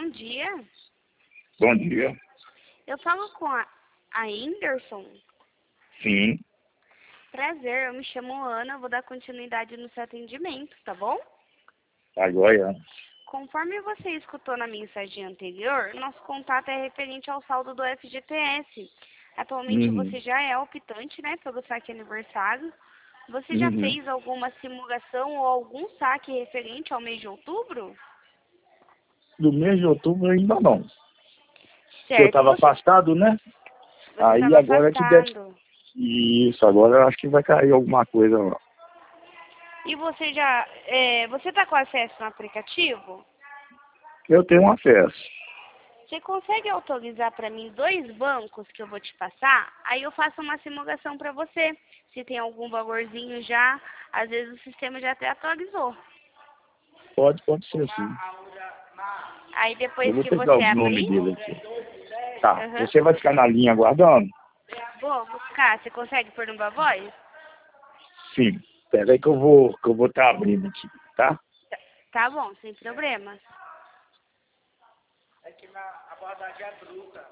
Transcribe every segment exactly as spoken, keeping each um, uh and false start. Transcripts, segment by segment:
Bom dia. Bom dia. Eu falo com a, a Anderson. Sim. Prazer, eu me chamo Ana, eu vou dar continuidade no seu atendimento, tá bom? Agora. Conforme você escutou na mensagem anterior, nosso contato é referente ao saldo do F G T S. Atualmente Uhum. você já é optante, né, pelo saque aniversário. Você já Uhum. fez alguma simulação ou algum saque referente ao mês de outubro? Do mês de outubro ainda não. Porque eu Certo, estava você afastado, né? Aí estava agora é que deve... afastado. Isso, agora eu acho que vai cair alguma coisa lá. E você já, é, você está com acesso no aplicativo? Eu tenho acesso. Você consegue autorizar para mim dois bancos que eu vou te passar? Aí eu faço uma simulação para você. Se tem algum valorzinho já, às vezes o sistema já até atualizou. Pode, pode ser sim. Aí Eu depois vou que pegar você o nome abrir, dele aqui. Tá, uhum, você vai ficar na linha aguardando? vou buscar. Você consegue pôr no voz? Sim. Espera aí que eu vou que eu vou estar abrindo aqui, tá? Tá bom, sem problemas. É que na abordagem é bruta.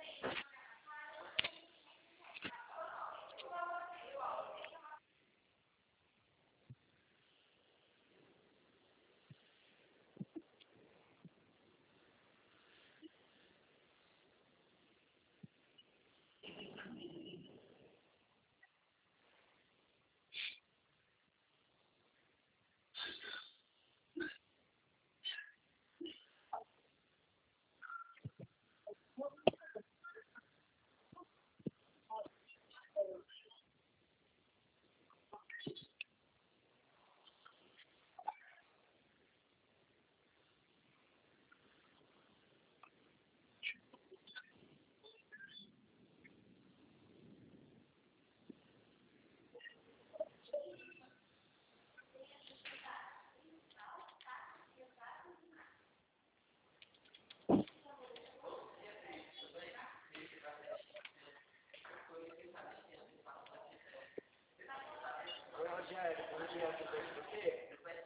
Oi, Rogério, bom dia, tudo bem com você?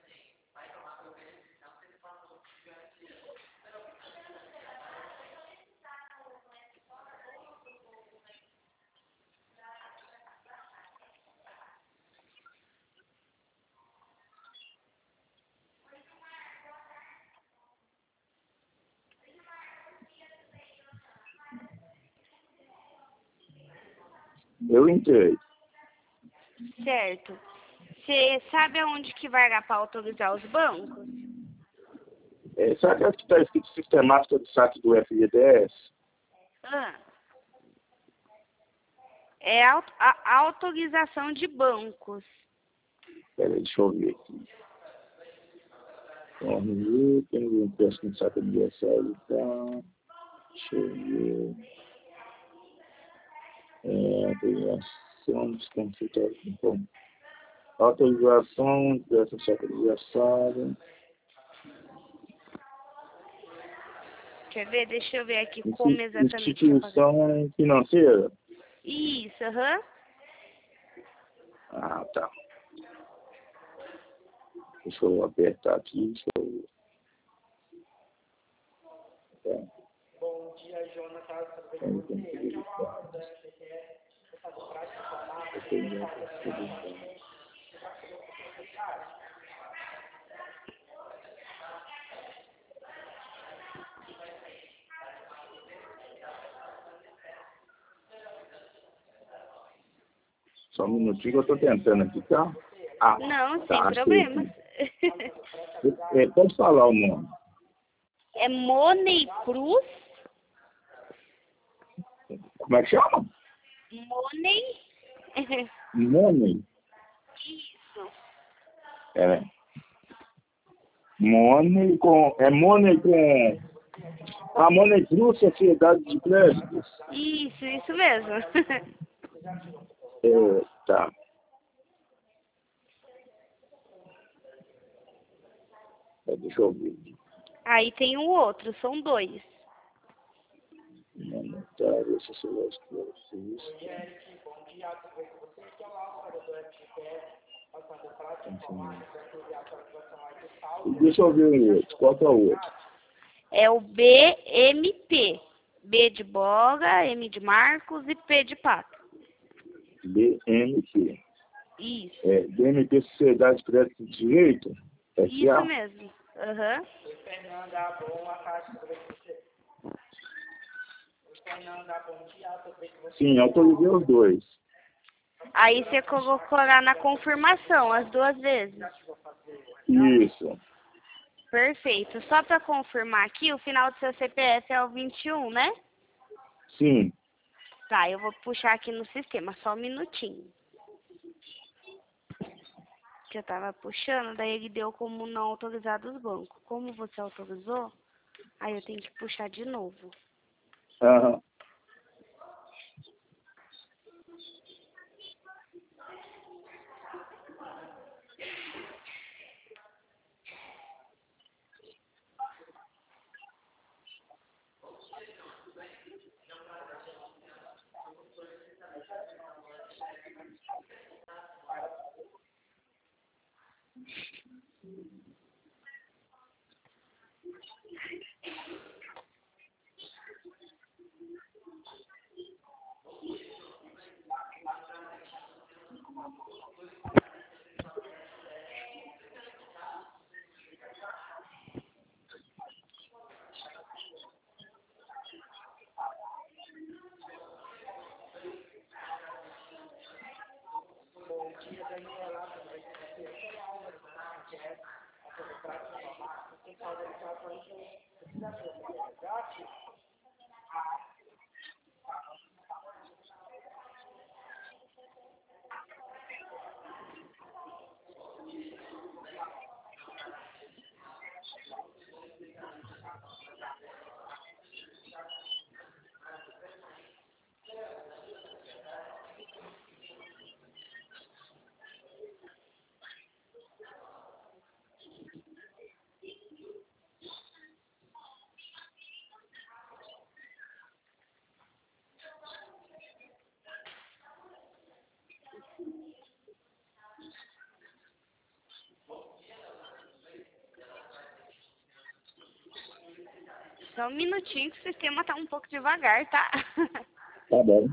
Eu entrei. Certo. Você sabe aonde que vai dar para autorizar os bancos? É, sabe que está escrito sistemática do saque do F G T S? Ah, é a, a a autorização de bancos. Espera aí, deixa eu ver aqui. Vamos ver, tem um teste no saque aniversário, tá? Deixa eu ver. É, autorização dos consultórios. Então, autorização dessa saque aniversário. Quer ver? Deixa eu ver aqui como Insti- exatamente é pagar. Instituição financeira? Isso, aham. Ah, tá. Deixa eu apertar aqui, deixa eu ver. Tá. Bom dia, Jonathan, tudo bem Então, com tem você? que Aqui é o verificar. Álvaro da F G T S. Eu faço prática informática, Eu tenho eu que faço verificar. você vai fazer o secretário. Só um minutinho que eu estou tentando aqui, tá? Ah, Não, sem tá, achei problemas. aqui. É, pode falar o nome. É Money Cruz. Como é que chama? Money. Money. Isso. É. Money com. É Money com. A Money Cruz, Sociedade de Créditos. Isso, isso mesmo. É, tá. É, deixa eu ver. Aí tem o outro, são dois. Monetária, Sociedade de Créditos. Eric, bom dia, tudo bem com você? Aqui é o Álvaro do F G T S. Nós fazemos prática informática, para fazer a atualização aí do E saldo. deixa eu ver o outro. Qual que é o outro? É o B M P. B de boga, M de Marcos e P de pato. B M P. Isso. É, B M P Sociedade de Crédito de Direito? Isso mesmo. Aham. Oi, Fernanda, boa tarde, tudo bem com você? Oi, Fernanda, bom dia, tudo bem com você? Sim, autorizei os dois. Aí você colocou lá na confirmação as duas vezes. Isso. Perfeito. Só para confirmar aqui, o final do seu C P F é o vinte e um, né? Sim. Tá, eu vou puxar aqui no sistema, só um minutinho. Que eu tava puxando, daí ele deu como não autorizado os bancos. Como você autorizou, aí eu tenho que puxar de novo. Aham. Bom dia, Daniela, tudo bem com você? Eu sou a Álvaro, da Jazz, a democrática normal. Você tem autorizações de precisa ser verdade? Só um minutinho que o sistema tá um pouco devagar, tá? Tá bom.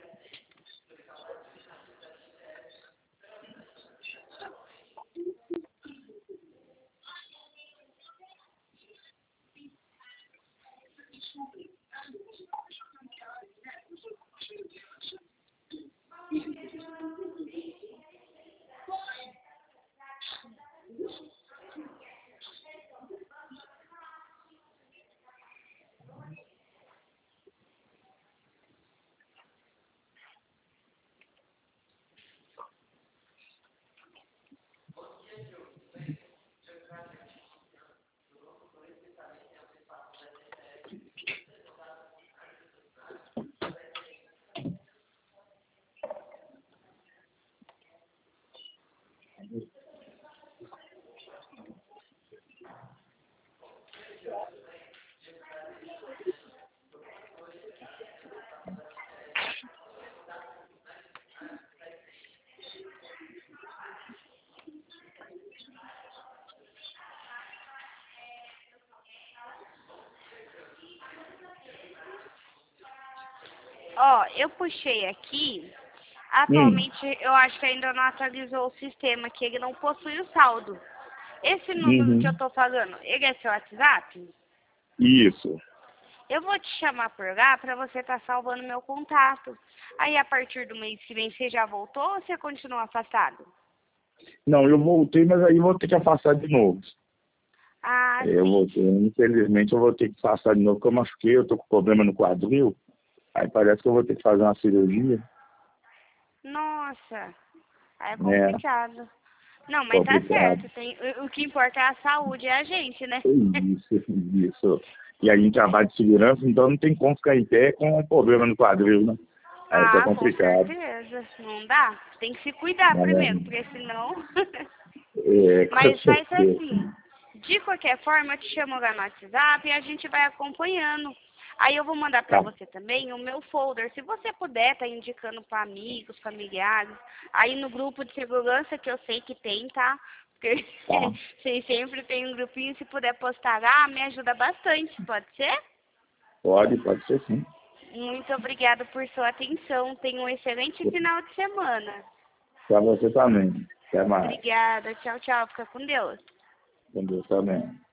Ó, eu puxei aqui. Atualmente, eu acho que ainda não atualizou o sistema, que ele não possui o saldo. Esse número Uhum. que eu tô falando, ele é seu WhatsApp? Isso. Eu vou te chamar por lá pra você estar salvando meu contato. Aí, a partir do mês que vem, você já voltou ou você continua afastado? Não, eu voltei, mas aí vou ter que afastar de novo. Ah, Eu sim. voltei, infelizmente eu vou ter que afastar de novo, porque eu machuquei, eu tô com problema no quadril. Aí parece que eu vou ter que fazer uma cirurgia. Nossa, aí é Né? complicado. Não, mas tá Complicado. certo. Tem, o, o que importa é a saúde, é a gente, né? Isso, isso. E a gente trabalha de segurança, então não tem como ficar em pé com um problema no quadril, né? Aí tá Ah, com complicado. certeza. Não dá. Tem que se cuidar Mas, primeiro, porque senão... é, com Mas faz certeza. assim. De qualquer forma, eu te chamo lá no WhatsApp e a gente vai acompanhando. Aí eu vou mandar pra Tá. você também o meu folder. Se você puder, tá indicando para amigos, familiares. Aí no grupo de segurança que eu sei que tem, tá? Porque Tá. vocês sempre tem um grupinho, se puder postar lá, me ajuda bastante, pode ser? Pode, pode ser sim. Muito obrigada por sua atenção. Tenha um excelente final de semana. Pra você também. Até mais. Obrigada. Tchau, tchau. Fica com Deus. Com Deus também.